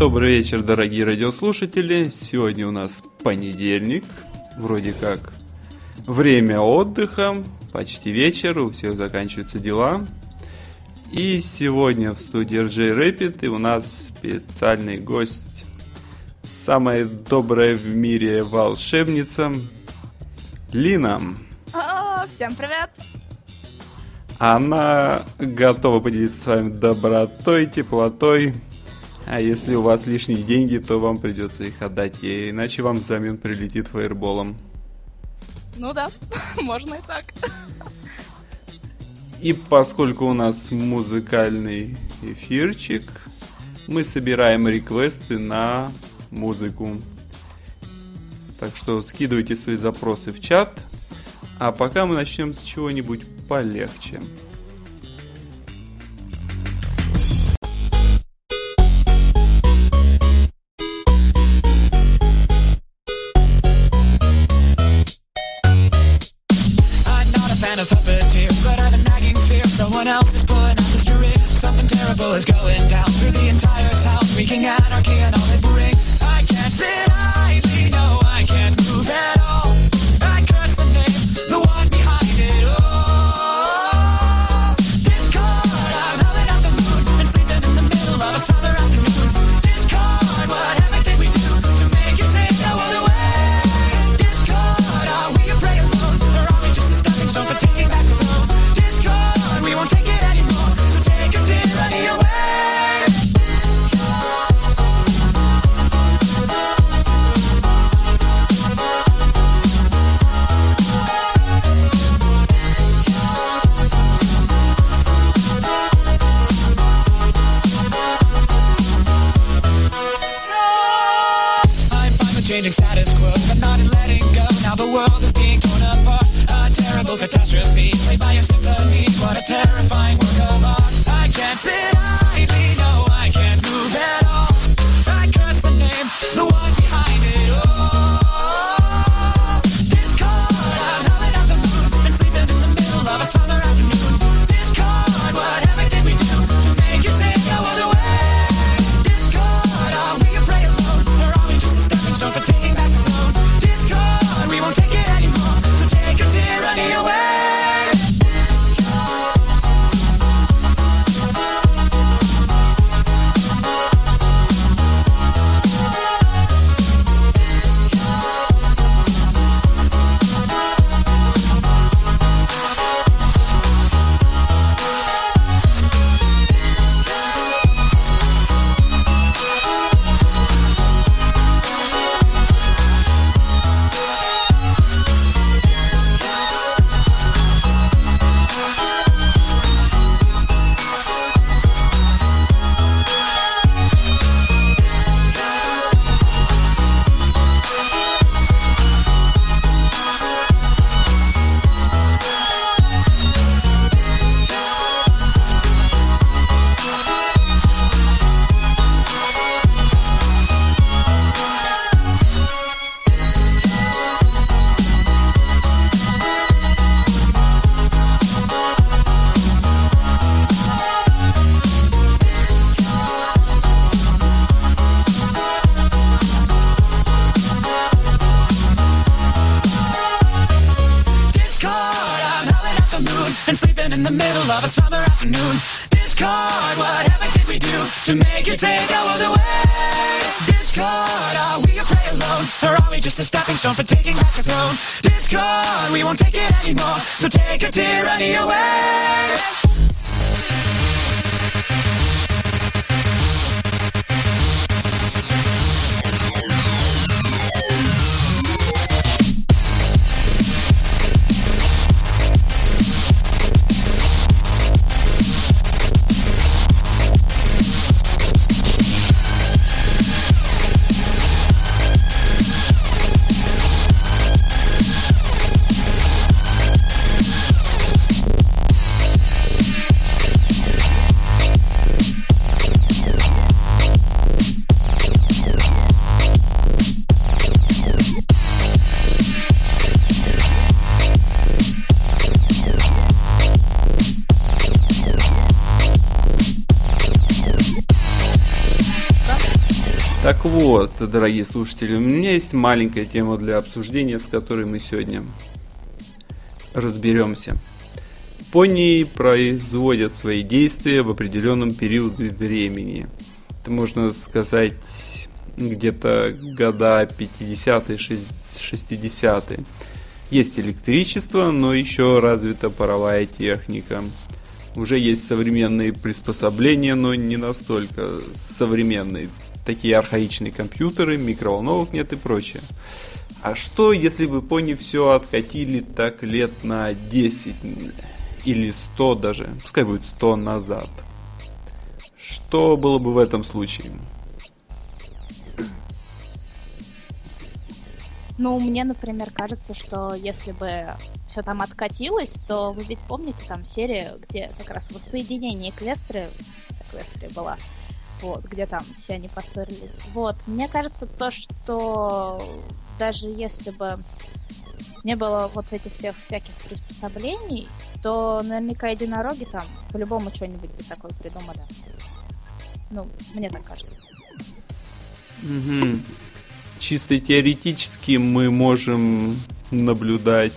Добрый вечер, дорогие радиослушатели. Сегодня у нас понедельник, вроде как время отдыха, почти вечер, у всех заканчиваются дела. И сегодня в студии RJ Rapid и у нас специальный гость, самая добрая в мире волшебница Лина. Всем привет! Она готова поделиться с вами добротой, теплотой. А если у вас лишние деньги, то вам придется их отдать ей, иначе вам взамен прилетит фаерболом. Ну да, можно и так. И поскольку у нас музыкальный эфирчик, мы собираем реквесты на музыку. Так что скидывайте свои запросы в чат. А пока мы начнем с чего-нибудь полегче. Someone else is pulling out the strings. Something terrible is going down through the entire town, wreaking anarchy and all it brings. I can't sit idly, no, I can't move at all. I curse the name, the one behind it all. Discord, I'm howling at the moon and sleeping in the middle of a summer afternoon. Discord, whatever did we do to make you take the world away? Discord, are we a prey alone, or are we just a stepping stone for taking back the road? We won't take it anymore, so take a tyranny away. I'm fine with changing status quo, but not in letting go. Now the world is being torn apart. A terrible catastrophe, played by a symphony. What a terrifying work of art. I can't sit idly, no, I can't move at all. I curse the name, the one behind it all. Discord, I'm howling at the moon and sleeping in the middle of a summer afternoon. Discord, whatever did we do to make you take our world away? Discord, are we a prey alone, or are we just a stepping stone for taking back the throne? Discord, we won't take it anymore, so take a tyranny away. To make you take our world away. Discord, are we a prey alone, or are we just a stepping stone for taking back the throne? Discord, we won't take it anymore, so take a tyranny away. вот, дорогие слушатели, у меня есть маленькая тема для обсуждения, с которой мы сегодня разберемся. Пони производят свои действия в определенном периоде времени. Это можно сказать где-то года 50-е, 60-е. Есть электричество, но еще развита паровая техника. Уже есть современные приспособления, но не настолько современные. Такие архаичные компьютеры, микроволновок нет и прочее. А что, если бы пони все откатили так лет на 10 или 100 даже, пускай будет 100 назад? Что было бы в этом случае? Ну, мне, например, кажется, что если бы все там откатилось, то вы ведь помните там серию, где как раз воссоединение Эквестрии была, вот, где там все они поссорились. Вот, мне кажется, то, что даже если бы не было вот этих всяких приспособлений, то наверняка единороги там по-любому что-нибудь бы такое придумали. Ну, мне так кажется. Угу. Чисто теоретически мы можем наблюдать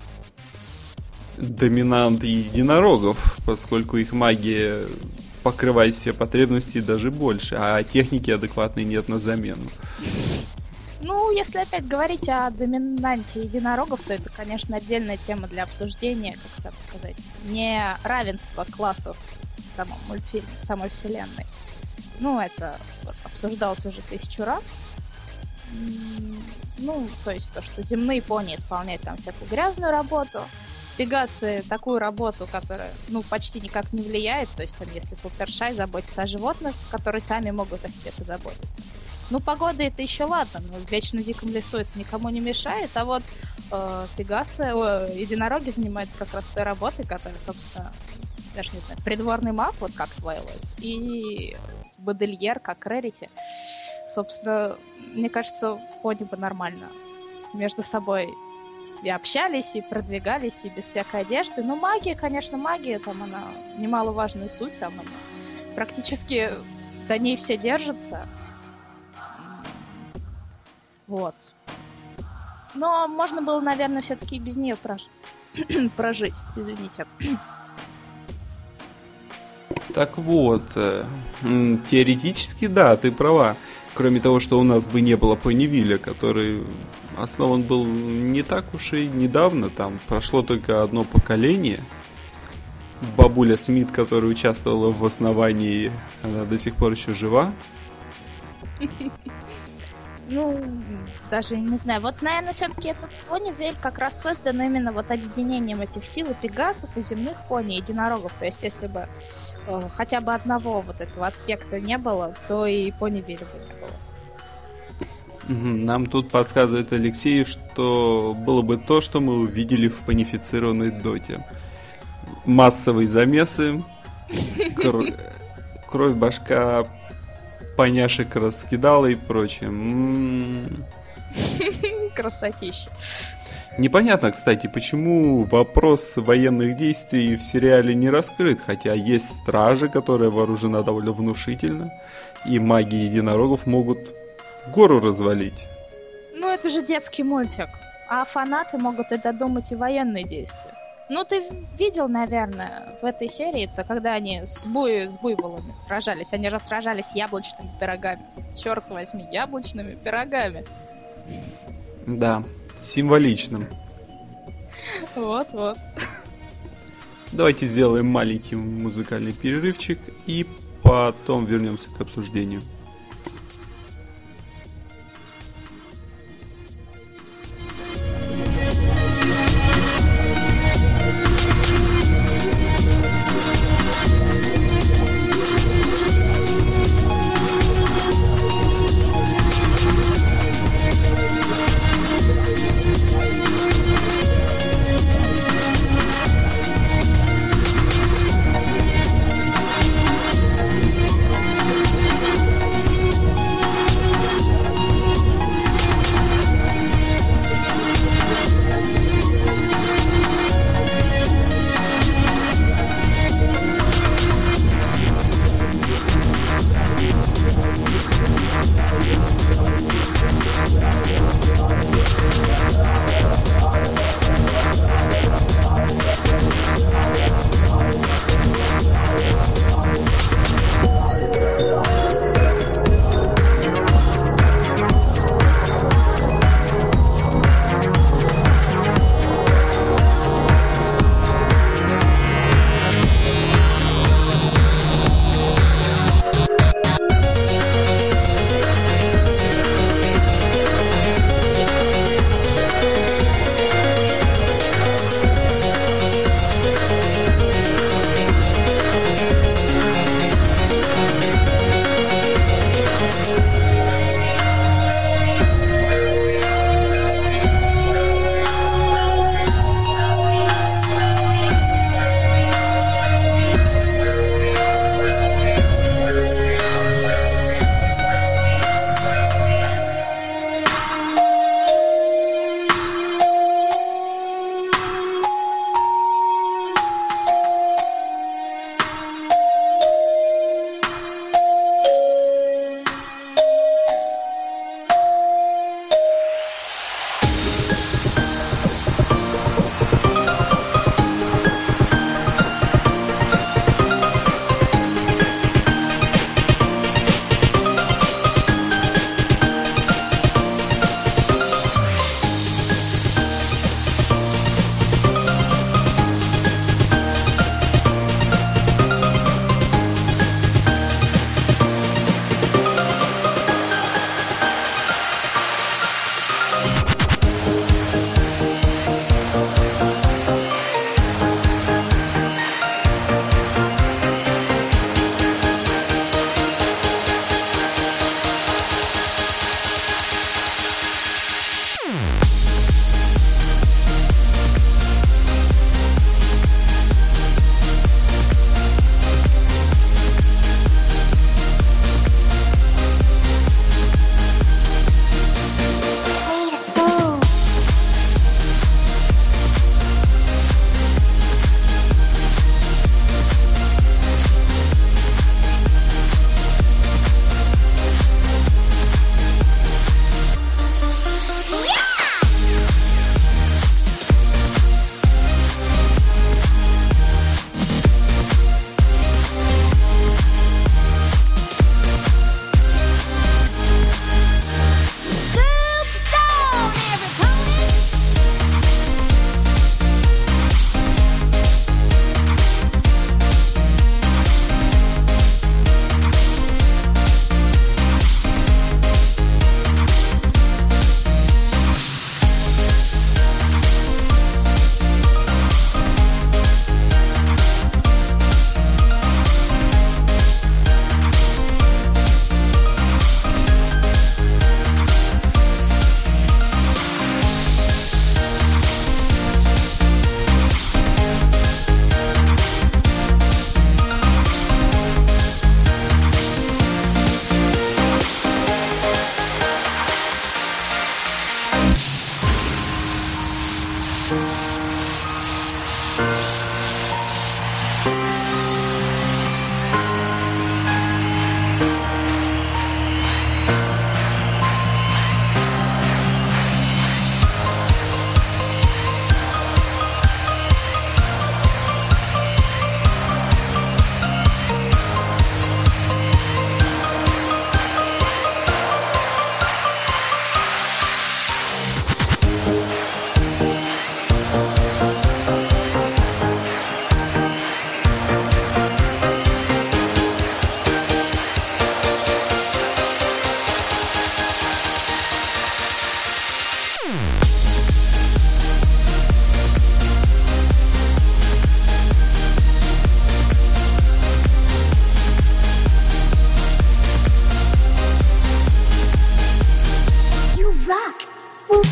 доминант единорогов, поскольку их магия покрывает все потребности и даже больше, а техники адекватной нет на замену. Ну, если опять говорить о доминанте единорогов, то это, конечно, отдельная тема для обсуждения, как так сказать, не равенство классов в самом мультфильме, в самой вселенной. Ну, это обсуждалось уже 1000 раз. Ну, то есть то, что земные пони исполняют там всякую грязную работу, пегасы такую работу, которая, ну, почти никак не влияет, то есть там, если Флаттершай заботится о животных, которые сами могут о себе позаботиться. Ну, погода это еще ладно, но в вечно диком лесу это никому не мешает, а вот пегасы, единороги занимаются как раз той работой, которая, собственно, даже не знаю, придворный маг, вот как Твайлайт, и Бодельер, как Рерити. Собственно, мне кажется, пони бы нормально между собой и общались, и продвигались, и без всякой одежды. Но магия, конечно, магия, там она немаловажную суть, там она практически до ней все держатся. Вот. Но можно было, наверное, все-таки без нее прожить. Извините. Так вот, теоретически, да, ты права. Кроме того, что у нас бы не было Понивиля, который основан был не так уж и недавно, там прошло только одно поколение. Бабуля Смит, которая участвовала в основании, она до сих пор еще жива. Ну, даже не знаю. Вот, наверное, все-таки этот Понивиль как раз создан именно вот объединением этих сил и пегасов, и земных пони, и единорогов. То есть, если бы хотя бы одного вот этого аспекта не было, то и Понивиля бы не было. Нам тут подсказывает Алексей, что было бы то, что мы увидели в понифицированной доте. Массовые замесы, кровь башка поняшек раскидала и прочее. Красотища. Непонятно, кстати, почему вопрос военных действий в сериале не раскрыт, хотя есть стражи, которая вооружена довольно внушительно, и маги единорогов могут гору развалить. Ну, это же детский мультик. А фанаты могут и додумать и военные действия. Ну, ты видел, наверное, в этой серии-то, когда они с буйволами сражались. Они же сражались с яблочными пирогами. Черт возьми, яблочными пирогами. Да, символичным. Вот-вот. Давайте сделаем маленький музыкальный перерывчик и потом вернемся к обсуждению.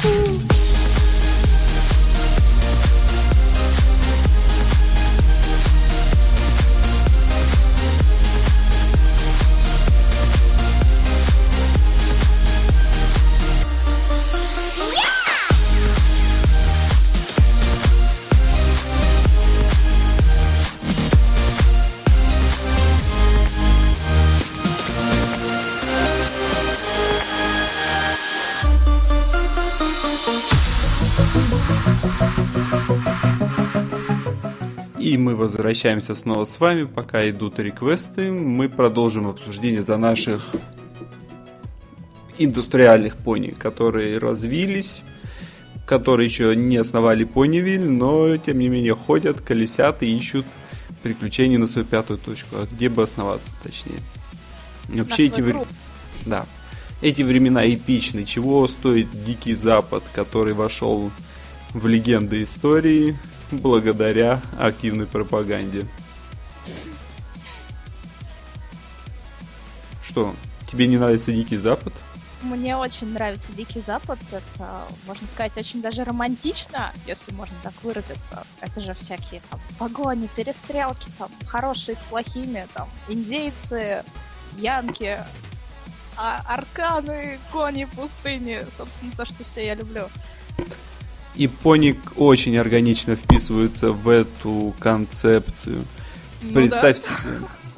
И мы возвращаемся снова с вами, пока идут реквесты. Мы продолжим обсуждение за наших индустриальных пони, которые развились, которые еще не основали Понивиль, но тем не менее ходят, колесят и ищут приключений на свою пятую точку. А где бы основаться, точнее. Вообще да. Эти времена эпичны. Чего стоит Дикий Запад, который вошел в легенды истории благодаря активной пропаганде. Что, тебе не нравится Дикий Запад? Мне очень нравится Дикий Запад. Это, можно сказать, очень даже романтично, если можно так выразиться. Это же всякие там погони, перестрелки, там хорошие с плохими, там индейцы, янки, арканы, кони пустыни. Собственно, то, что все я люблю. И пони очень органично вписываются в эту концепцию. Ну, представь да. себе.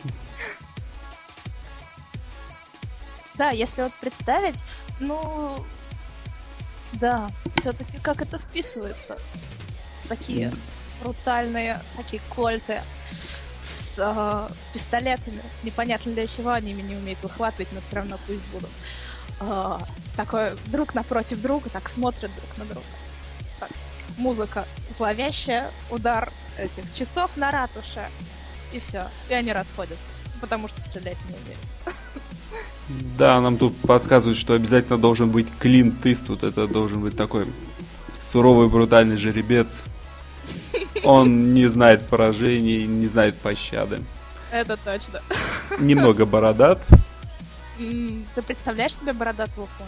Да, если вот представить, ну, да, все-таки как это вписывается. Такие брутальные, такие кольты с пистолетами. Непонятно для чего они меня не умеют выхватывать, но все равно пусть будут. Такой друг напротив друга, так смотрят друг на друга. Так, музыка зловещая, удар этих часов на ратуше, и все. И они расходятся, потому что стрелять не умеют. Да, нам тут подсказывают, что обязательно должен быть Клинт Иствуд. Это должен быть такой суровый, брутальный жеребец. Он не знает поражений, не знает пощады. Это точно. Немного бородат. Ты представляешь себе бородатого коня?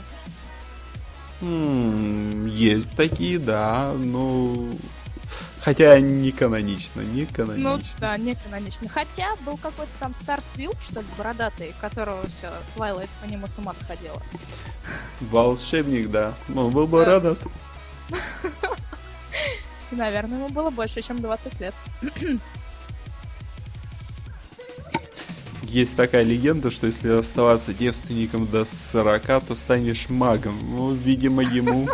Есть такие, да, но... Хотя не канонично, не канонично. Ну да, не канонично. Хотя был какой-то там Старсвилл, что ли, бородатый, которого все, Твайлайт по нему с ума сходила. Волшебник, да. Он был бородат. И, наверное, ему было больше, чем 20 лет. Есть такая легенда, что если оставаться девственником до 40, то станешь магом. Ну, видимо, ему...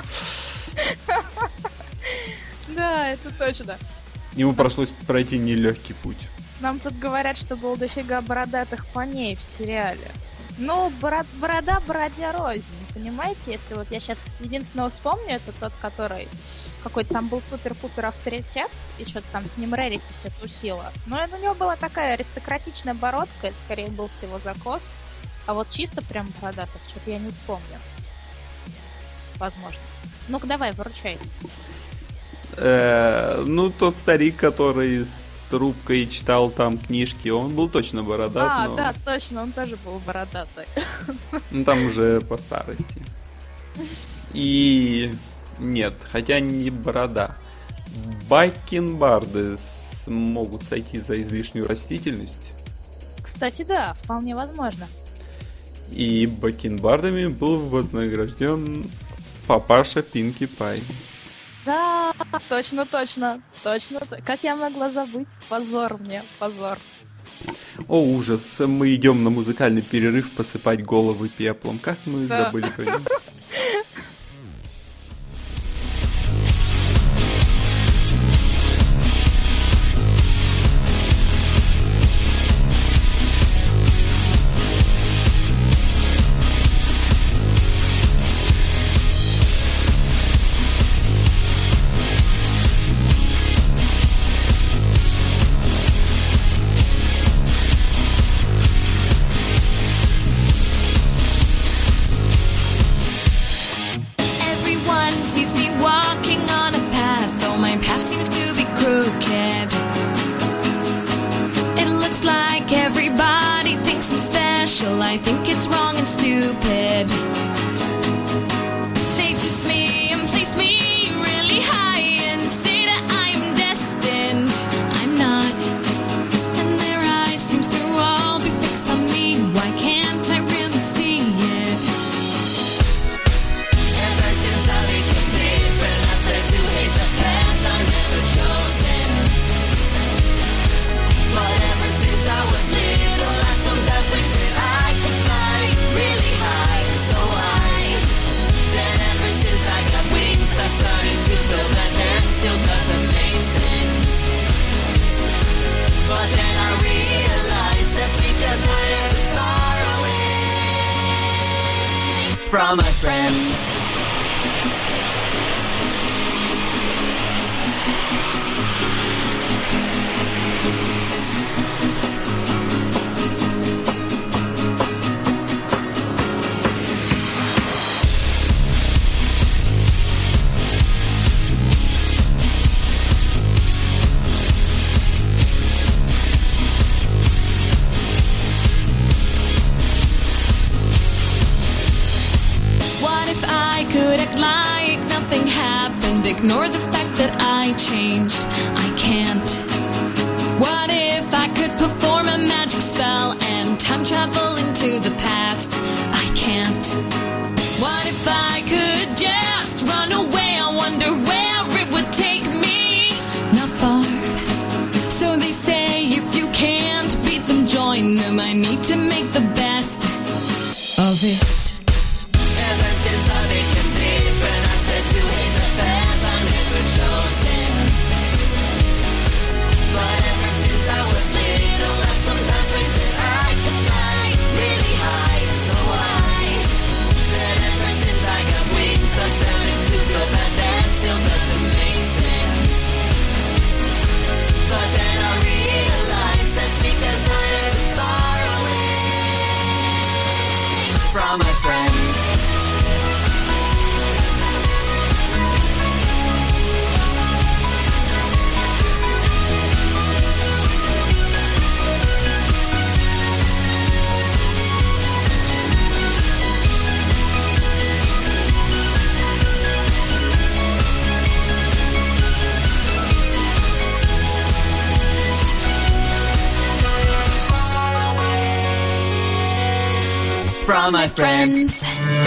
Да, это точно. Ему пришлось пройти нелегкий путь. Нам тут говорят, что было дофига бородатых коней в сериале. Ну, борода бороде рознь, понимаете? Если вот я сейчас единственного вспомню, это тот, который какой-то там был супер-пупер авторитет, и что-то там с ним Рерити все тусило. Но у него была такая аристократичная бородка, это скорее был всего закос. А вот чисто прям бородатых, что-то я не вспомню. Возможно. Ну-ка давай, выручай. Ну, тот старик, который с трубкой читал там книжки, он был точно бородат. Но... да, точно, он тоже был бородатый. Ну, там уже по старости. И... Нет, хотя не борода. Бакенбарды могут сойти за излишнюю растительность. Кстати, да, вполне возможно. И бакенбардами был вознагражден папаша Пинки Пай. Да, точно. Как я могла забыть? Позор мне, позор. О, ужас, мы идем на музыкальный перерыв посыпать головы пеплом. Как мы забыли про него. I think it's wrong and stupid. They choose me and please from my friends. Ignore the fact that I changed. I can't. What if I could perform a magic spell and time travel into the past? I can't. What if I could just run away? I wonder where it would take me. Not far. So they say if you can't beat them, join them. I need to make the best of it. Ever since I became different, I said to hate the fact chosen. But ever since I was little, I sometimes wish that I could fly really high. So why? Then ever since I got wings, I started to feel that that still doesn't make sense. But then I realized that's because I am too far away from my friends. From my friends.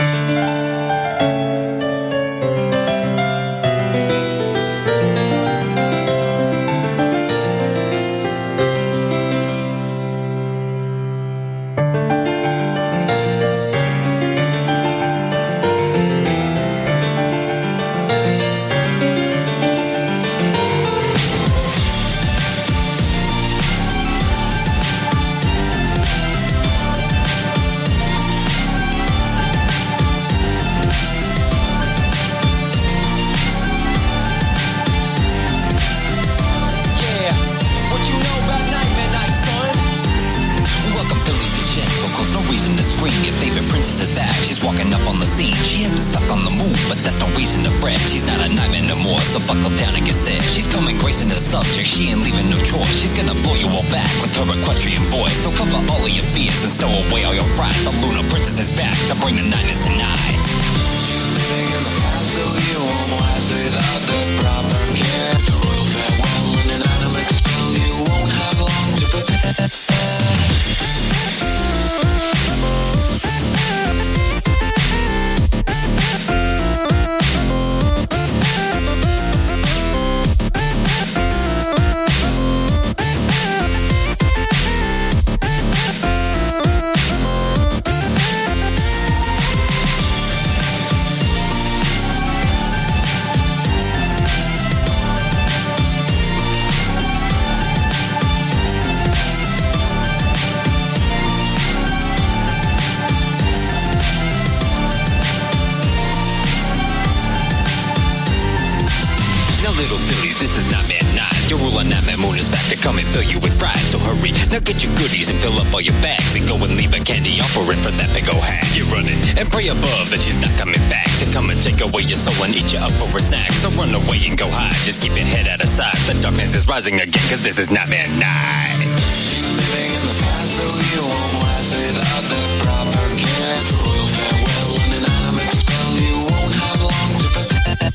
Now get your goodies and fill up all your bags and go and leave a candy offering for that big ol' hag. You're running and pray above that she's not coming back to come and take away your soul and eat you up for a snack. So run away and go hide, just keep your head out of sight. The darkness is rising again, cause this is Nightmare Night. Living in the past, so you won't last without the proper care. Royal farewell and an anemic spell, you won't have long to prepare.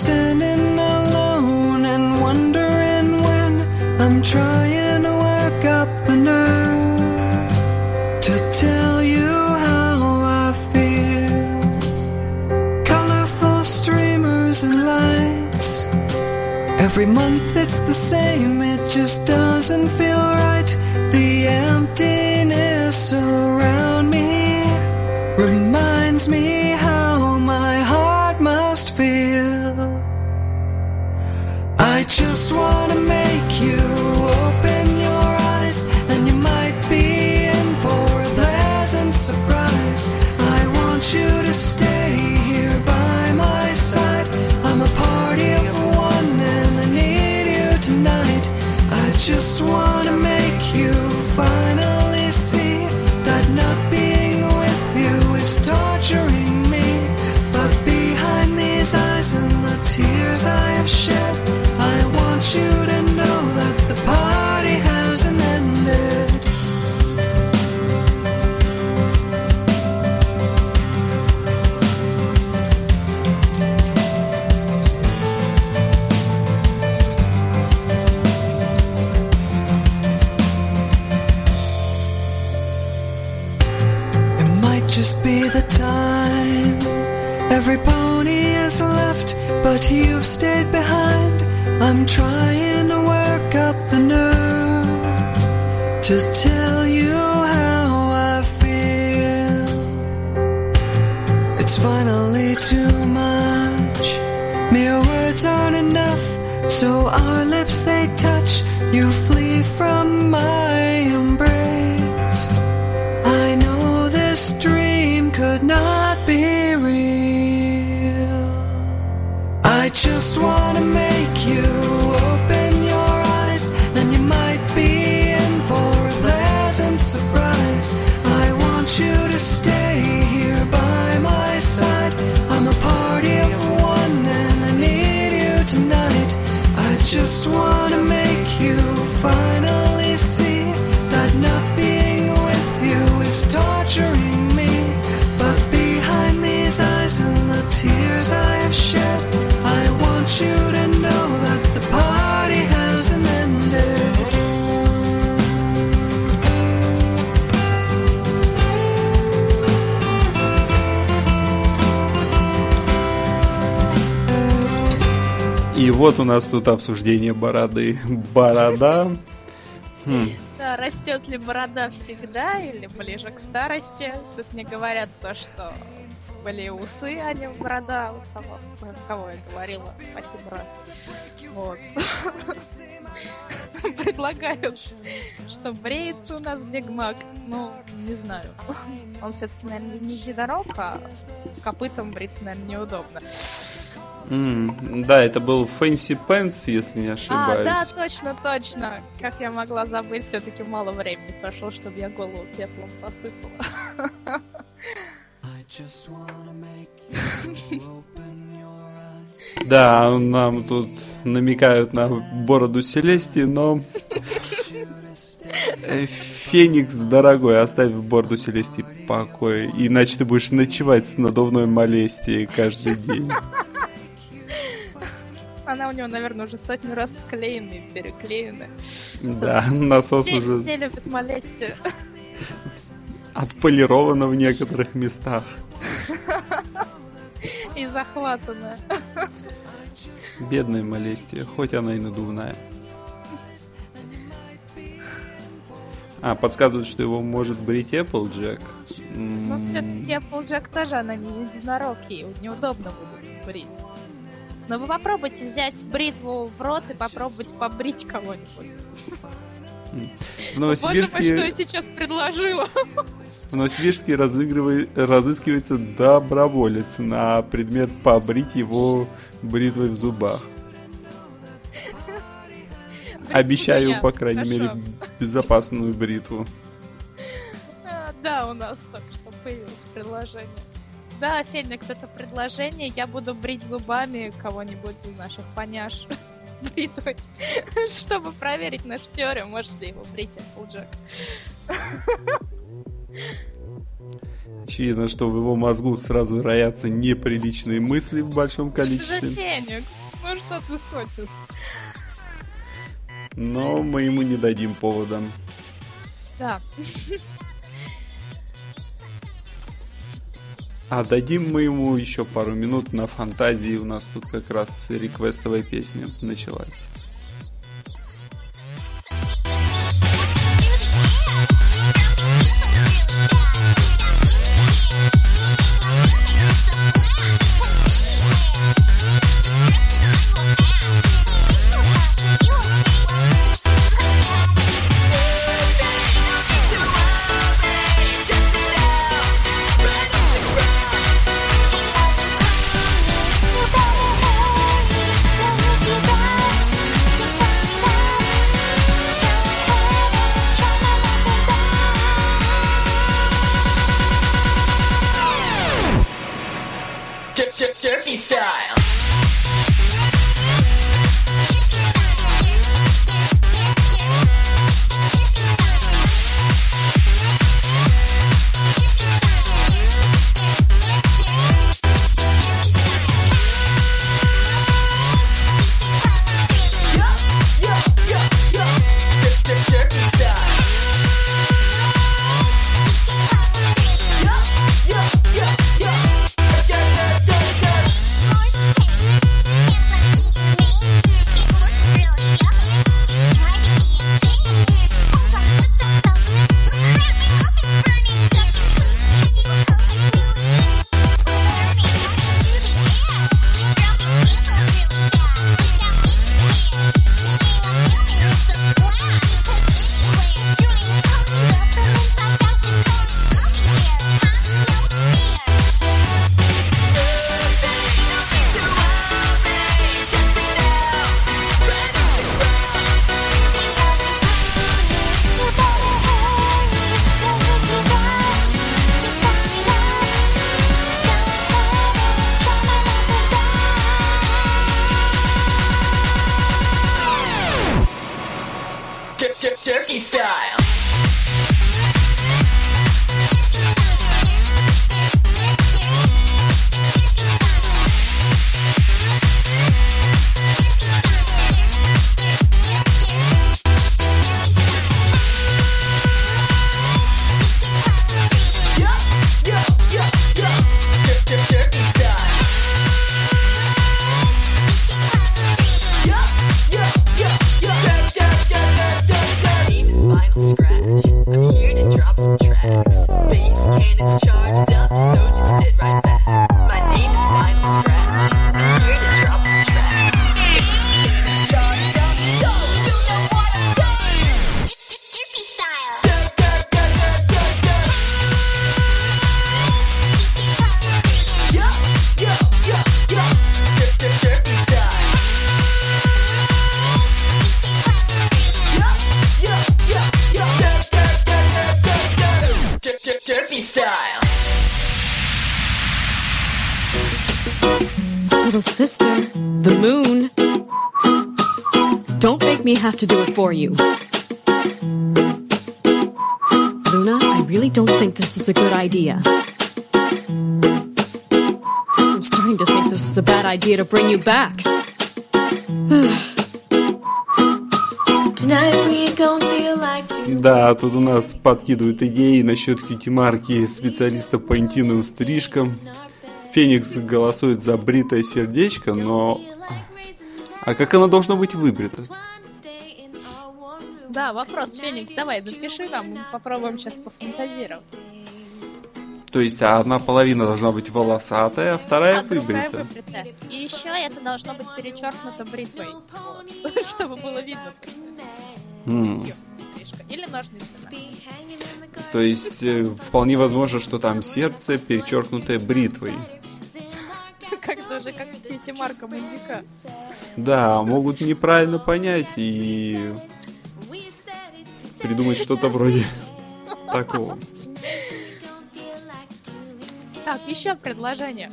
standing alone and wondering when I'm trying to work up the nerve to tell you how I feel. Colorful streamers and lights. Every month it's the same, it just doesn't feel right. The emptiness around me reminds me how my heart must feel. I just wanna make you open your eyes, and you might be in for a pleasant surprise. I want you to stay here by my side. I'm a party of one and I need you tonight. I just wanna make you finally see that not being with you is torturing me. But behind these eyes and the tears I have shed, I want you to know that the party hasn't ended. It might just be the time. Every pony is left, but you've stayed behind. I'm trying to work up the nerve to tell you how I feel. It's finally too much. Mere words aren't enough, so our lips they touch. You flee from my embrace. I know this dream could not be real. I just wanna make you open your eyes, and you might be in for a pleasant surprise. I want you to stay here by my side. I'm a party of one and I need you tonight. I just wanna make you finally see that not being with you is torturing me. But behind these eyes and the tears I have shed, I want you to know that the party hasn't ended. И вот у нас тут обсуждение бороды. Борода. Да, растет ли борода всегда или ближе к старости? Тут мне говорят то, что были усы, а не борода. Кого я говорила? Спасибо, раз. Вот. Предлагают, что бреется у нас Биг Мак. Ну, не знаю. Он все-таки, наверное, не единорог, а копытом бриться, наверное, неудобно. Да, это был Fancy Pants, если не ошибаюсь. Да, точно. Как я могла забыть, все-таки мало времени прошло, чтобы я голову пеплом посыпала. Да, нам тут намекают на бороду Селести, но... Феникс, дорогой, оставь бороду Селести в покое, иначе ты будешь ночевать с надувной Молестией каждый день. Она у него, наверное, уже 100 раз склеена и переклеена. Да, насос уже... Все любят Молестию. Отполирована в некоторых местах. И захватана. Бедная Молестия, хоть она и надувная. Подсказывают, что его может брить Applejack. Но все-таки Applejack тоже, она не единорог, ей неудобно будет брить. Но вы попробуйте взять бритву в рот и попробовать побрить кого-нибудь. В Новосибирске... Боже мой, что я сейчас предложила. В Новосибирске разыскивается доброволец на предмет побрить его бритвой в зубах. Обещаю, по крайней мере, безопасную бритву. Да, у нас только что появилось предложение. Да, Феникс, это предложение. Я буду брить зубами кого-нибудь из наших поняш бритвой, чтобы проверить нашу теорию, может ли его брить Applejack. Очевидно, что в его мозгу сразу роятся неприличные мысли в большом Ты же количестве. Феникс. Ну что ты хочешь? Но мы ему не дадим повода. Да. А дадим мы ему еще пару минут на фантазии. У нас тут как раз реквестовая песня началась. Derpy style. Derpy style. Derpy style. Derpy style. Name is Vinyl Scratch. I'm here to drop some tracks. Bass cannons charged up, so just sit right back. My name is Vinyl Scratch. I'm here to drop some tracks. Bass cannons charged up, so you know what I'm saying. Derpy style. Derpy style. Derpy style. Little sister, the moon. Don't make me have to do it for you. Luna, I really don't think this is a good idea. I'm starting to think this is a bad idea to bring you back. Tonight we don't feel like doing. Да, тут у нас подкидывают идеи насчет кьюти-марки специалиста по интимным стрижкам. Феникс голосует за бритое сердечко, но... А как оно должно быть выбрито? Да, вопрос, Феникс, давай, напиши нам, мы попробуем сейчас пофантазировать. То есть одна половина должна быть волосатая, а вторая другая выбрита. выбрита. И еще это должно быть перечеркнуто бритвой, вот, чтобы было видно. Стрижка. Или ножницами. То есть вполне возможно, что там сердце, перечеркнутое бритвой. Как тоже, как кьюти-марка маньяка. Да, могут неправильно понять и придумать что-то вроде такого. Так, еще предложение.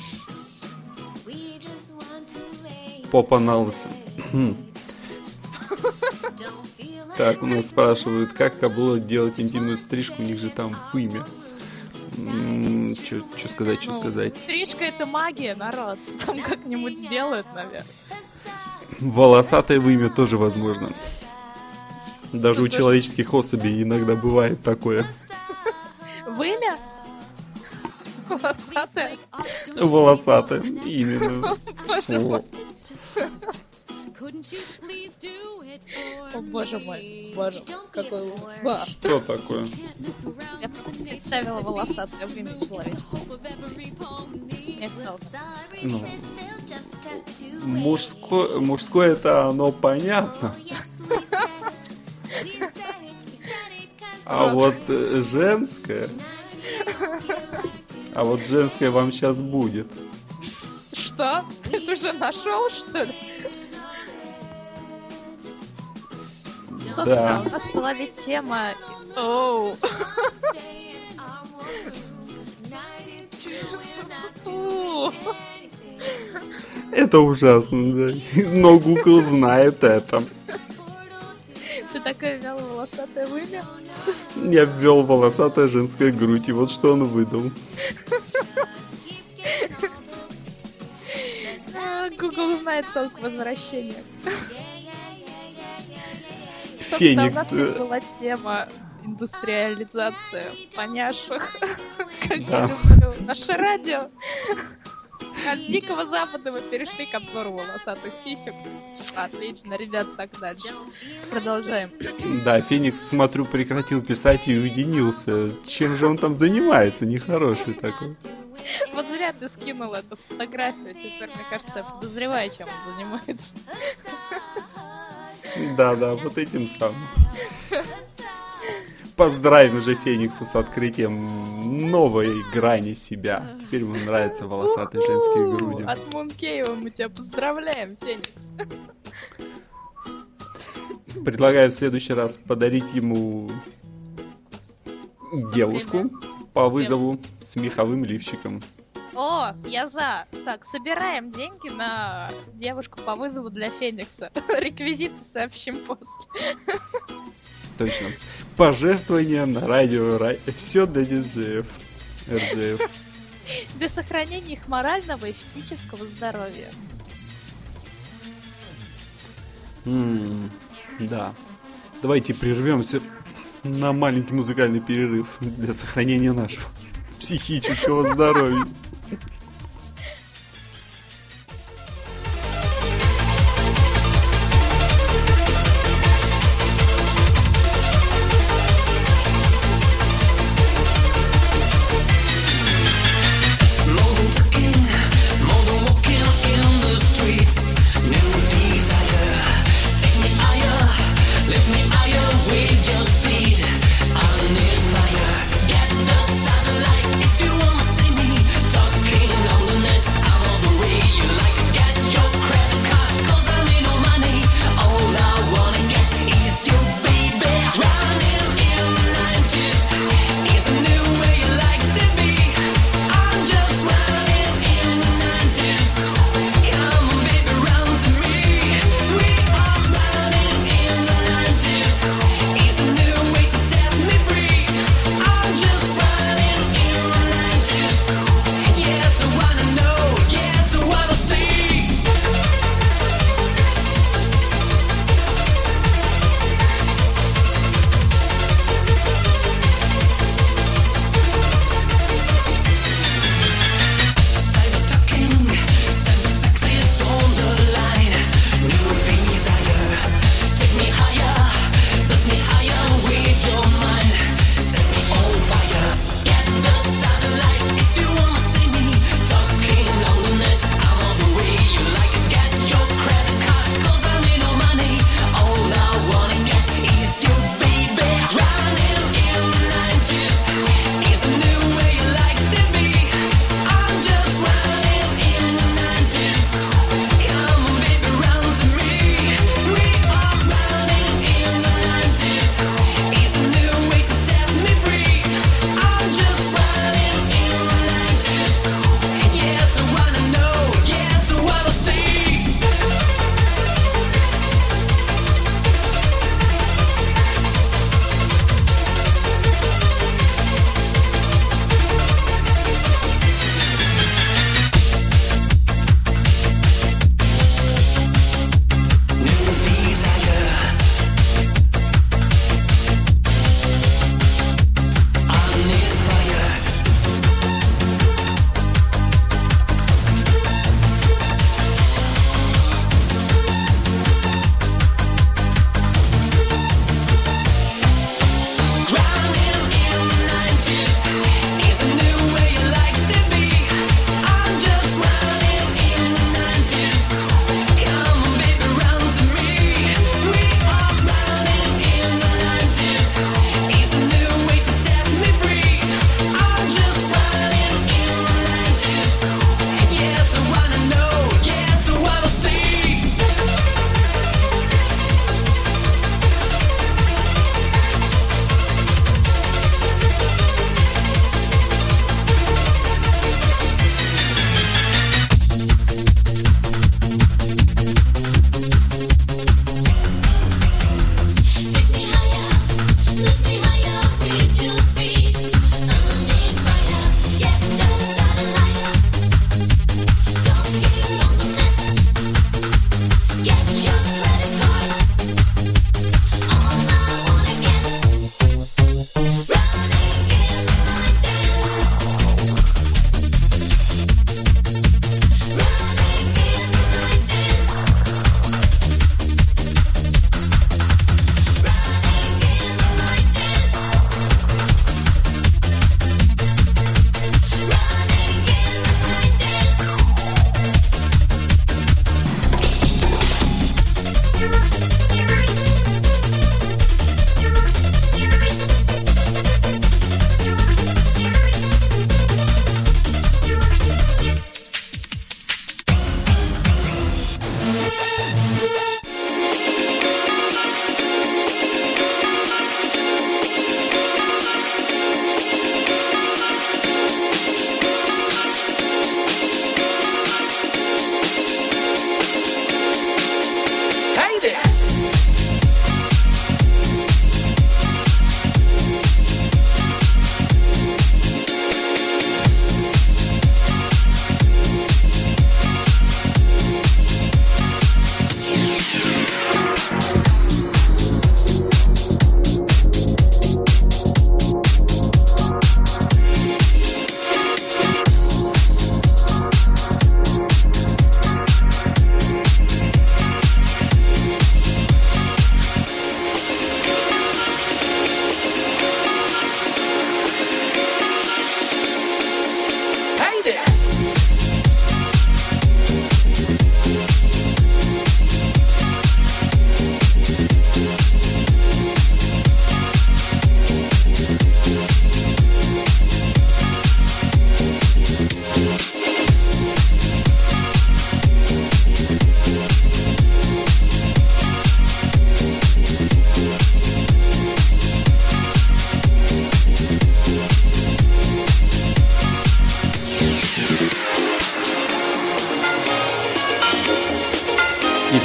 Поп-анализы. Так, у нас спрашивают, как было делать интимную стрижку, у них же там вымя. Что сказать, что сказать? Стрижка — это магия, народ. Там как-нибудь сделают, наверное. Волосатое вымя тоже возможно. Даже у человеческих особей иногда бывает такое. Вымя? Волосатое? Волосатое, именно. Фу. О, боже мой, боже мой, какой ужас. Что такое? Я просто представила волосатое вымя человеческое. Мне стало. Ну, мужское это оно понятно. А вот женское... А вот женское вам сейчас будет. Что? Ты уже нашел, что ли? Собственно, у нас была ведь тема... Оу. Это ужасно, да. Но Google знает это. Ты такая ввела волосатое вымя? Я ввел волосатая женская грудь, и вот что он выдал. Google знает толк возвращения. Феникс. Собственно, у нас была тема индустриализация поняшек. Как я люблю наше радио. От Дикого Запада мы перешли к обзору волосатых сисек. Отлично, ребят, так дальше. Продолжаем. Да, Феникс, смотрю, прекратил писать и уединился. Чем же он там занимается? Нехороший такой. Вот зря ты скинул эту фотографию. Теперь, мне кажется, я подозреваю, чем он занимается. Да, вот этим самым. Поздравим уже Феникса с открытием новой грани себя. Теперь ему нравятся волосатые женские груди. От Мункеева мы тебя поздравляем, Феникс. Предлагаю в следующий раз подарить ему девушку по вызову с меховым лифчиком. О, я за. Так, собираем деньги на девушку по вызову для Феникса. Реквизиты сообщим после. Точно. Пожертвования на радио. Все для диджеев. РДФ. Для сохранения их морального и физического здоровья. Да. Давайте прервемся на маленький музыкальный перерыв для сохранения нашего психического здоровья. Talk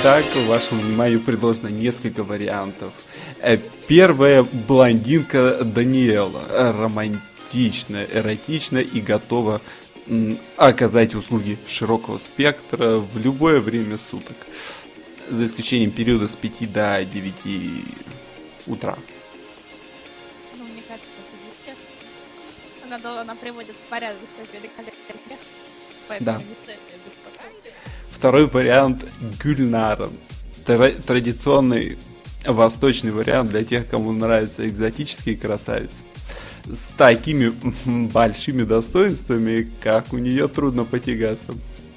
Итак, вашему вниманию предложено несколько вариантов. Первая блондинка Даниэла. Романтичная, эротичная и готова оказать услуги широкого спектра в любое время суток. За исключением периода с 5 до 9 утра. Ну, мне кажется, это естественно. Она приводит в порядок свой великолепный смех, поэтому Да. не стоит ее беспокоить. Второй вариант Гюльнара. Традиционный восточный вариант для тех, кому нравятся экзотические красавицы. С такими большими достоинствами, как у нее трудно потягаться.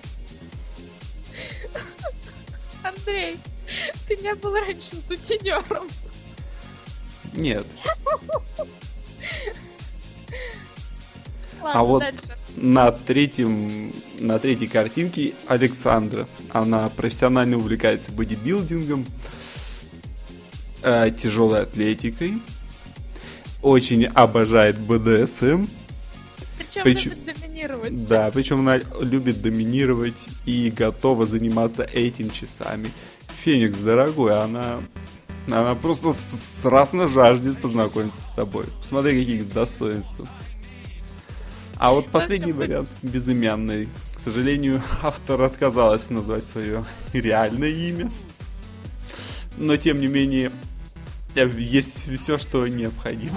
Андрей, ты не был раньше сутенером. Нет. Ладно, А вот дальше. на третьей картинке Александра. Она профессионально увлекается бодибилдингом, тяжелой атлетикой, очень обожает БДСМ. Причем любит доминировать. Да, причем она любит доминировать и готова заниматься этим часами. Феникс, дорогой, она просто страстно жаждет познакомиться с тобой. Посмотри, какие достоинства. А вот последний вариант, безымянный. К сожалению, автор отказалась назвать свое реальное имя. Но, тем не менее, есть все, что необходимо.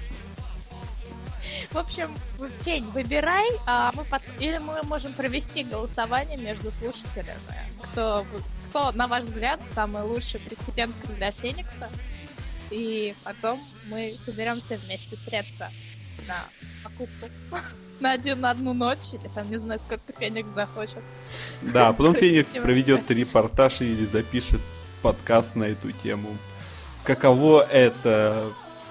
В общем, Фень, выбирай, или мы можем провести голосование между слушателями. Кто, на ваш взгляд, самый лучший претендент для Феникса. И потом мы соберем все вместе средства на покупку на одну ночь, или там не знаю, сколько Феникс захочет. Да, потом Феникс проведет репортаж или запишет подкаст на эту тему. Каково это,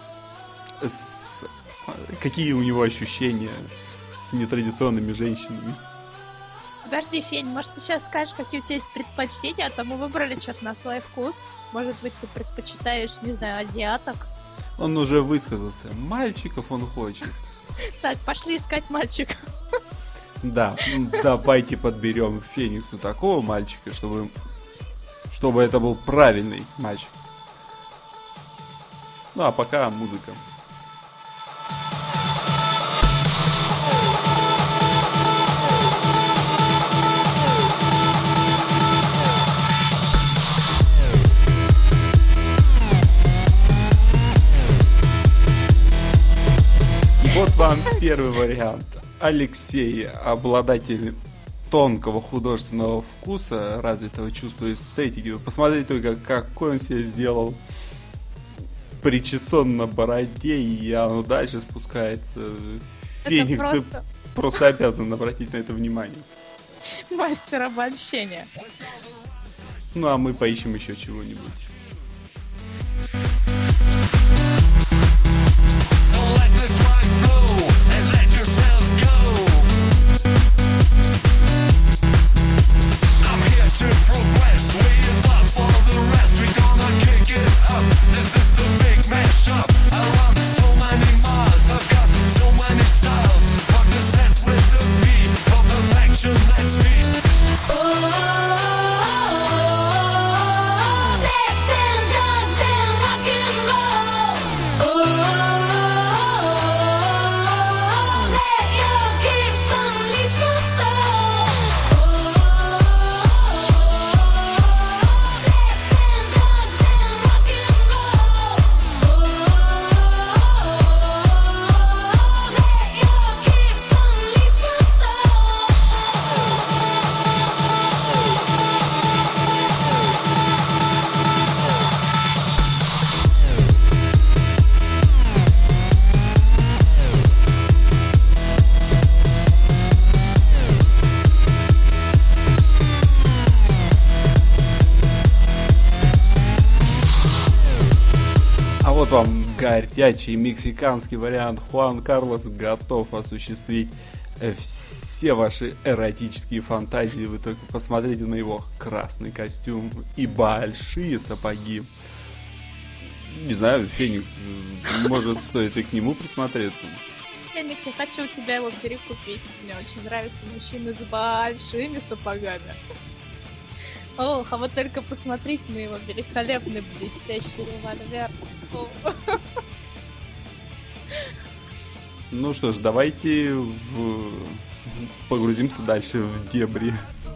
какие у него ощущения с нетрадиционными женщинами. Подожди, Фень, может, ты сейчас скажешь, какие у тебя есть предпочтения, а то мы выбрали что-то на свой вкус. Может быть, ты предпочитаешь, не знаю, азиаток? Он уже высказался. Мальчиков он хочет. Так, пошли искать мальчика. Да, давайте подберем Фениксу такого мальчика, чтобы это был правильный мальчик. Ну, а пока музыка. Вот вам первый вариант. Алексей, обладатель тонкого художественного вкуса, развитого чувства эстетики. Посмотрите только, какой он себе сделал причесон на бороде, и оно дальше спускается. Феникс, ты просто обязан обратить на это внимание. Мастер обольщения. Ну, а мы поищем еще чего-нибудь. To progress, waiting up for the rest. We gonna kick it up. This is the big mashup. I run so many miles. I've got so many styles. Rock the set with the beat of perfection. Let's meet. Sex and drugs and rock and roll. Let your kiss unleash my soul. Sex and drugs and rock and roll. Let your kiss unleash my soul. А вот вам горячий мексиканский вариант. Хуан Карлос готов осуществить все ваши эротические фантазии. Вы только посмотрите на его красный костюм и большие сапоги. Не знаю, Феникс, может, стоит и к нему присмотреться. Феникс, я хочу у тебя его перекупить. Мне очень нравятся мужчины с большими сапогами. Ох, а вот только посмотрите на его великолепный блестящий револьвер. О. Ну что ж, давайте погрузимся дальше в дебри.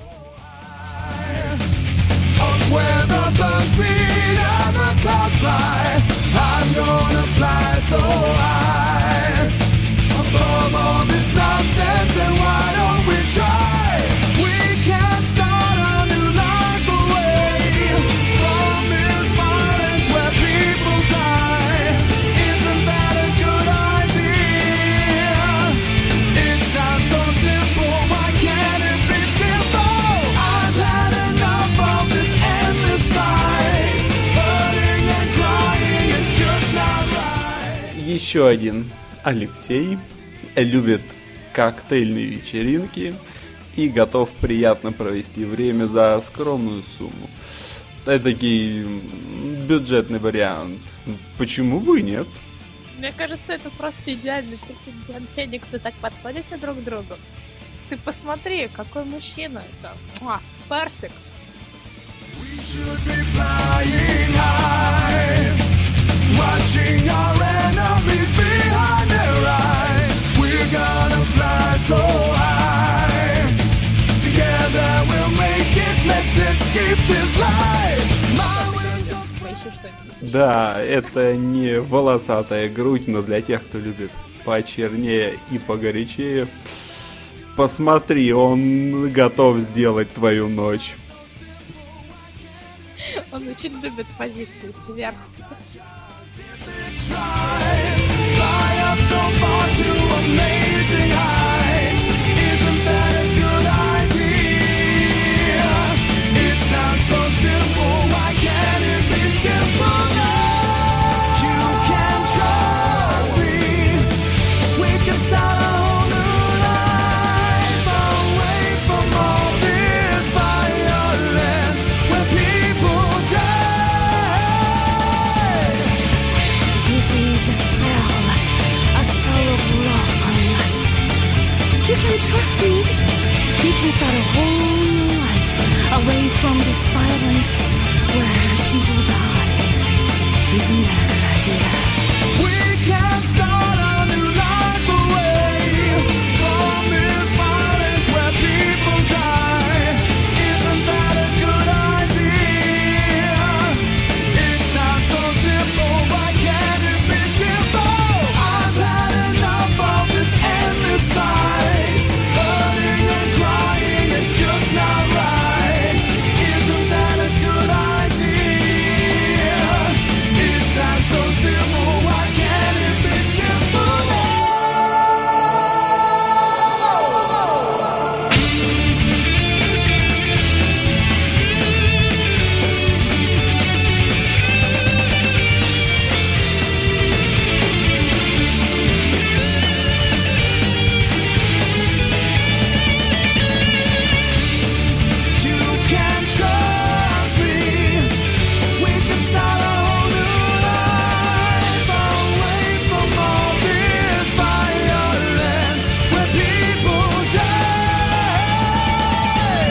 Where the birds meet and the clouds fly, I'm gonna fly so high above all this nonsense, and why don't we try? We can start a new life away from this violence where people die. Isn't that a good idea? It sounds so simple, why can't it be simple? I've had enough of this endless fight. Burning and crying is just not right. Еще один Алексей любит коктейльные вечеринки и готов приятно провести время за скромную сумму. Этакий бюджетный вариант. Почему бы и нет? Мне кажется, это просто идеальный претендент. Феникс, вы так подходите друг к другу. Ты посмотри, какой мужчина это. Персик. We should be flying high, watching our enemies behind their eyes. We're gonna fly so high, together we'll make it. Let's escape this life. My wings are Поищи что-нибудь. Да, это не волосатая грудь, но для тех, кто любит почернее и погорячее, посмотри, он готов сделать твою ночь. Он очень любит позиции сверху. tries. Fly up so far to amazing heights. Isn't that a good idea? It sounds so simple, why can't it be simple now? You can trust me. We can start a whole new life away from all this violence where people die. This is a spell of love and lust. You can trust me. We can start a whole new life away from this violence where people die. Isn't that a good idea? We can start a new life away from this violence where people die. Isn't that a good idea? It sounds so simple, why can't it be simple? I've had enough of this endless fight. Burning and crying is just not right. Isn't that a good idea? It sounds so simple, why can't it be simple now? You can trust me. We can start a whole new life away from all this violence where people die.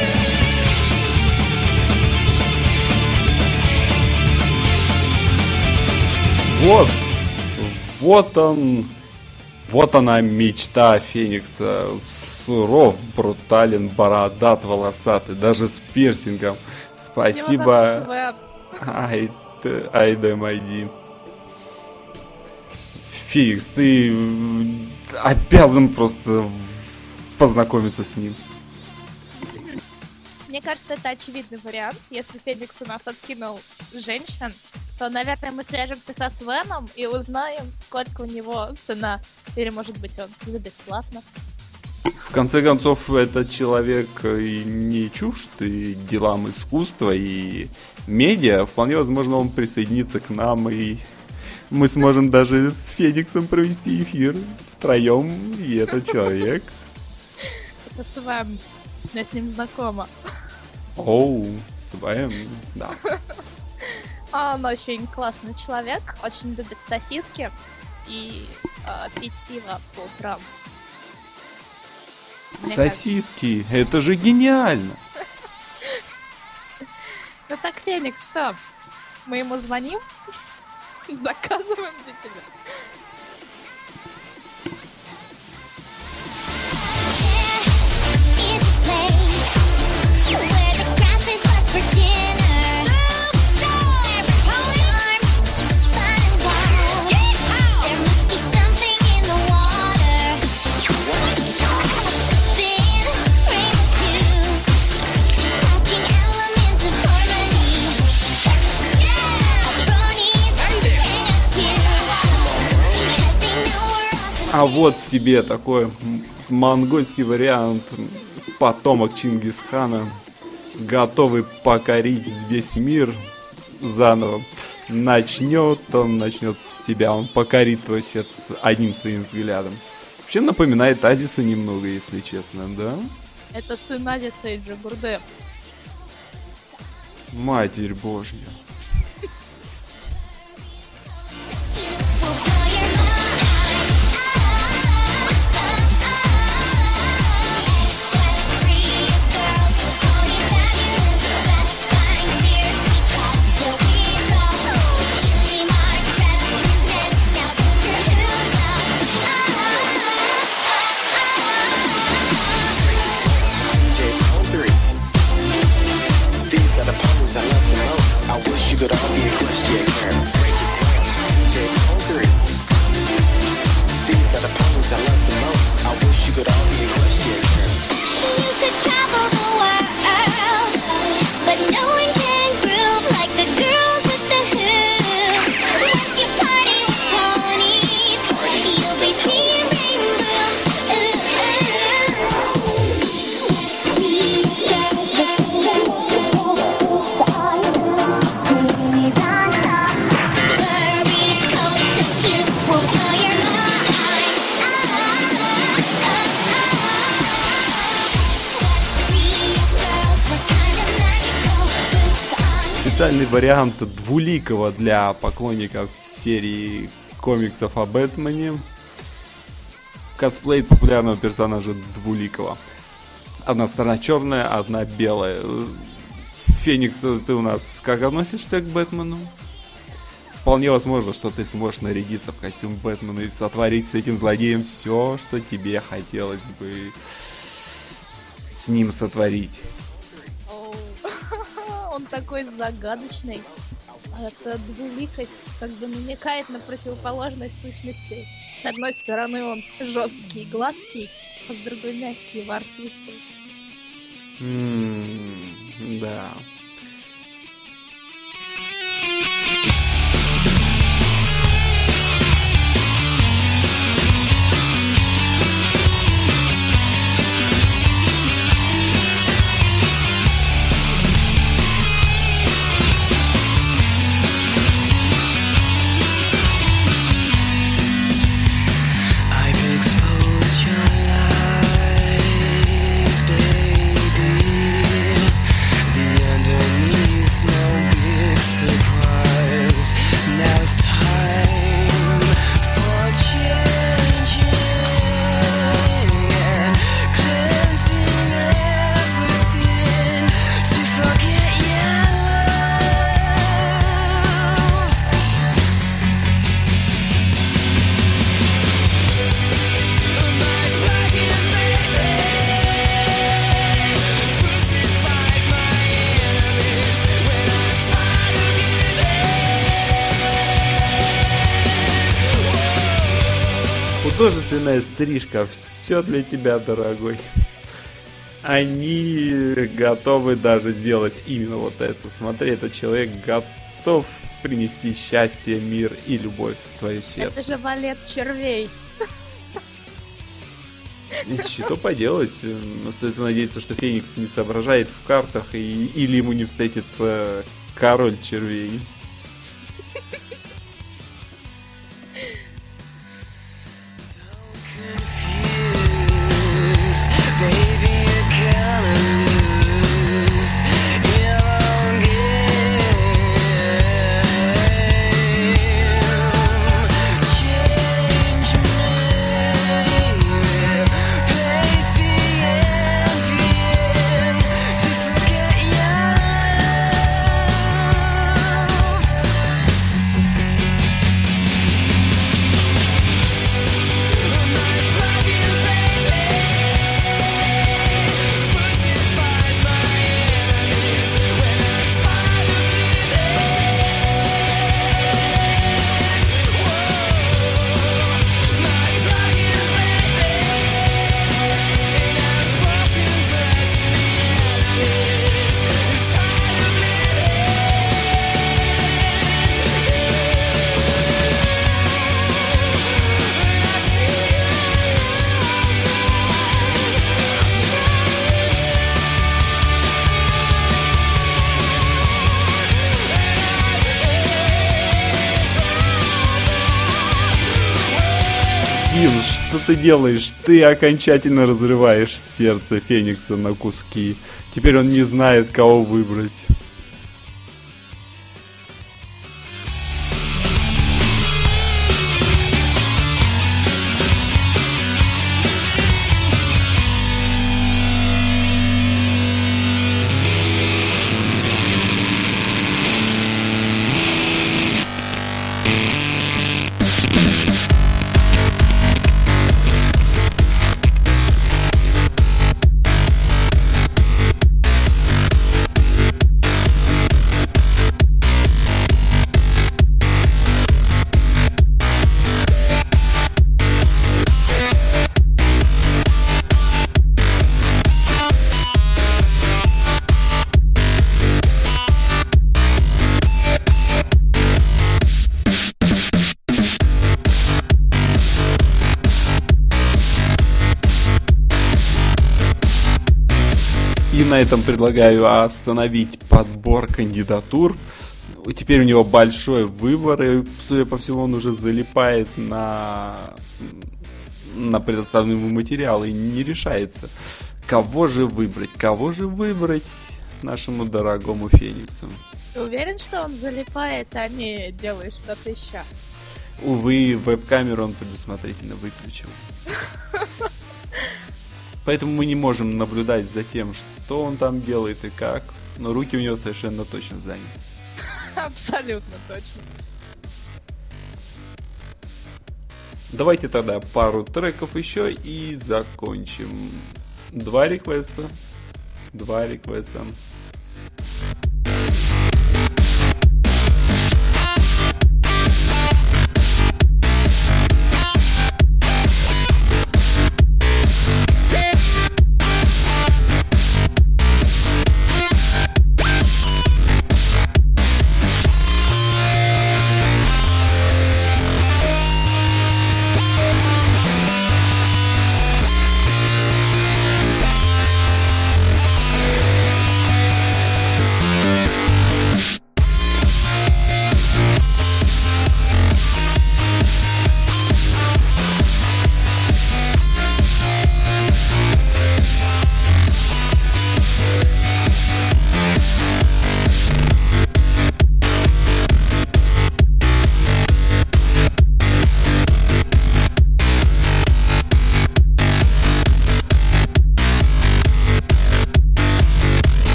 Вот она мечта Феникса. Суров, брутален, бородат, волосатый, даже с пирсингом. Спасибо. Айда Майди. Феникс, ты обязан просто познакомиться с ним. Мне кажется, это очевидный вариант. Если Феникс у нас откинул женщин, то, наверное, мы свяжемся со Свеном и узнаем, сколько у него цена. Или, может быть, он за бесплатно. В конце концов, этот человек и не чужд и делам искусства, и медиа. Вполне возможно, он присоединится к нам, и мы сможем даже с Фениксом провести эфир втроем, и этот человек. Это Свен. Я с ним знакома. Оу, Свен, да. Он очень классный человек, очень любит сосиски и пить пиво по утрам. Мне Сосиски, это же гениально. Ну так, Феникс, что? Мы ему звоним? Заказываем для тебя. А вот тебе такой монгольский вариант. Потомок Чингисхана, готовый покорить весь мир заново. Начнет с тебя, он покорит твое сердце одним своим взглядом. Вообще напоминает Азиса немного, если честно, да? Это сын Азиса и Джигурды. Матерь Божья. These are the ponies I love the most. I wish you could all be equestrian. Break it down. DJ Cole 3. These are the ponies I love the most. I wish you could all be equestrian. You could travel the world, but no one can groove like the girls with the hoops. Once you party with ponies, you'll be seeing rainbows. Специальный вариант двуликого для поклонников серии комиксов о Бэтмене. Косплей популярного персонажа двуликого. Одна сторона черная, одна белая. Феникс, ты у нас как относишься к Бэтмену? Вполне возможно, что ты сможешь нарядиться в костюм Бэтмена и сотворить с этим злодеем все, что тебе хотелось бы с ним сотворить. Он такой загадочный. Эта двуликость как бы намекает на противоположность сущности. С одной стороны он жесткий и гладкий, а с другой мягкий и ворсистый. Да. Художественная стрижка, все для тебя, дорогой. Они готовы даже сделать именно вот это. Смотри, этот человек готов принести счастье, мир и любовь в твое сердце. Это же валет червей. Что поделать? Остается надеяться, что Феникс не соображает в картах или ему не встретится король червей. Дин, что ты делаешь? Ты окончательно разрываешь сердце Феникса на куски. Теперь он не знает, кого выбрать. И на этом предлагаю остановить подбор кандидатур. Теперь у него большой выбор, и, судя по всему, он уже залипает на предоставленный ему материал и не решается, кого же выбрать нашему дорогому Фениксу. Ты уверен, что он залипает, а не делает что-то еще? Увы, веб-камеру он предусмотрительно выключил. Поэтому мы не можем наблюдать за тем, что он там делает и как. Но руки у него совершенно точно заняты. Абсолютно точно. Давайте тогда пару треков еще и закончим. Два реквеста.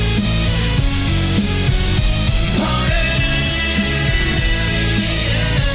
Yeah.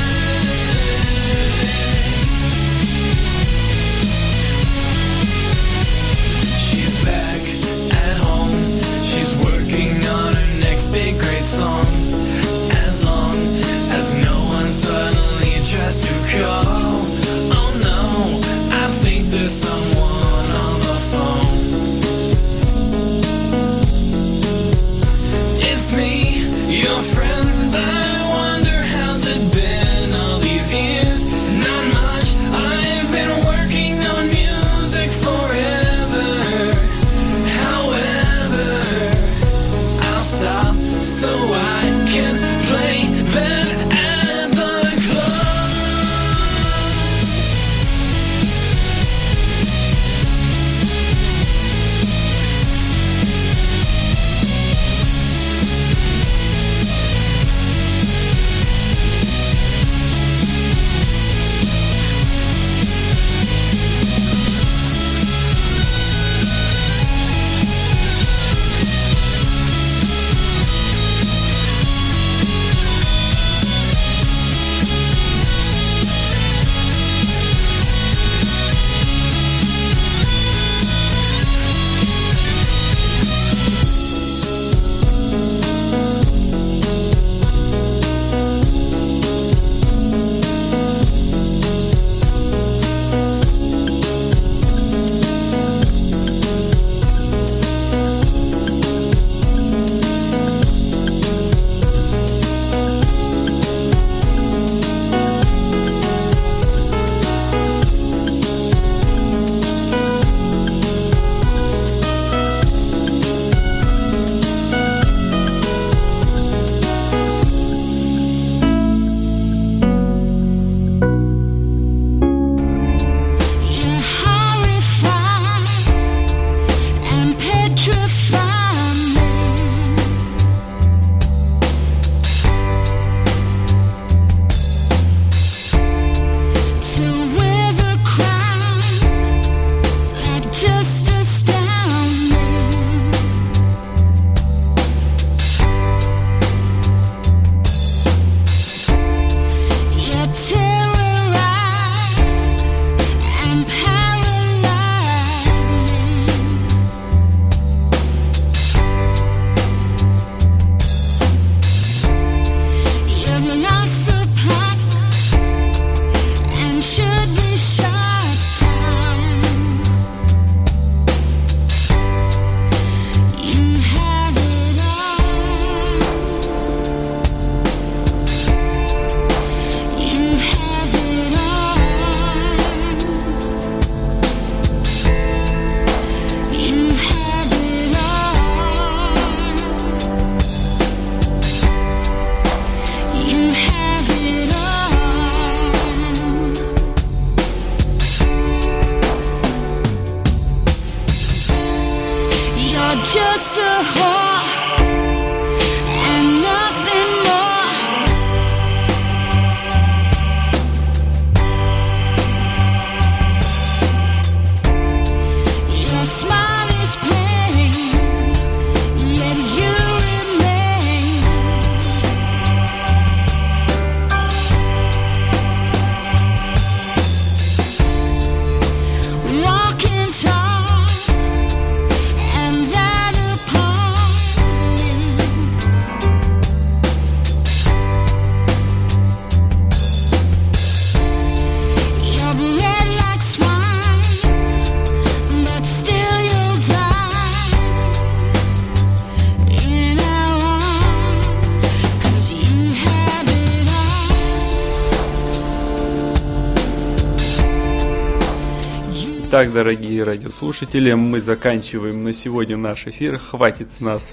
Итак, дорогие радиослушатели, мы заканчиваем на сегодня наш эфир. Хватит с нас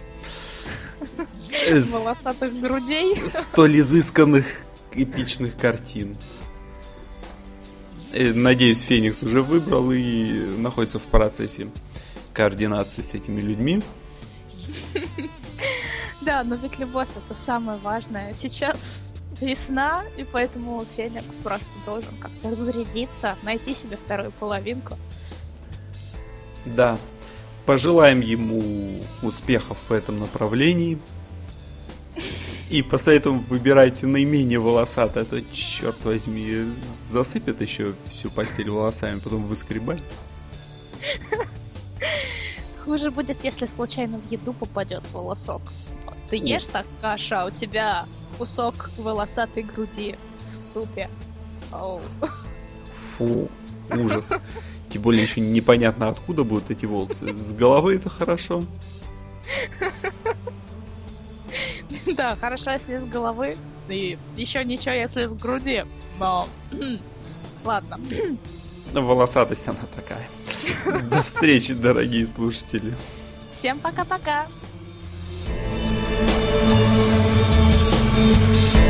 волосатых грудей, столь изысканных эпичных картин. Надеюсь, Феникс уже выбрал и находится в процессе координации с этими людьми. Да, но ведь любовь — это самое важное. Сейчас весна, и поэтому Феникс просто должен как-то разрядиться, найти себе вторую половинку. Да, пожелаем ему успехов в этом направлении. И посоветуем выбирать наименее волосатое, а то, черт возьми, засыпет еще всю постель волосами, потом выскребать. Хуже будет, если случайно в еду попадет волосок. Ты ешь так кашу, а у тебя кусок волосатой груди в супе. Оу. Фу, ужас. Тем более еще непонятно, откуда будут эти волосы. С головы это хорошо. Да, хорошо, если с головы. И еще ничего, если с груди. Но... Ладно. Волосатость она такая. До встречи, дорогие слушатели. Всем пока-пока.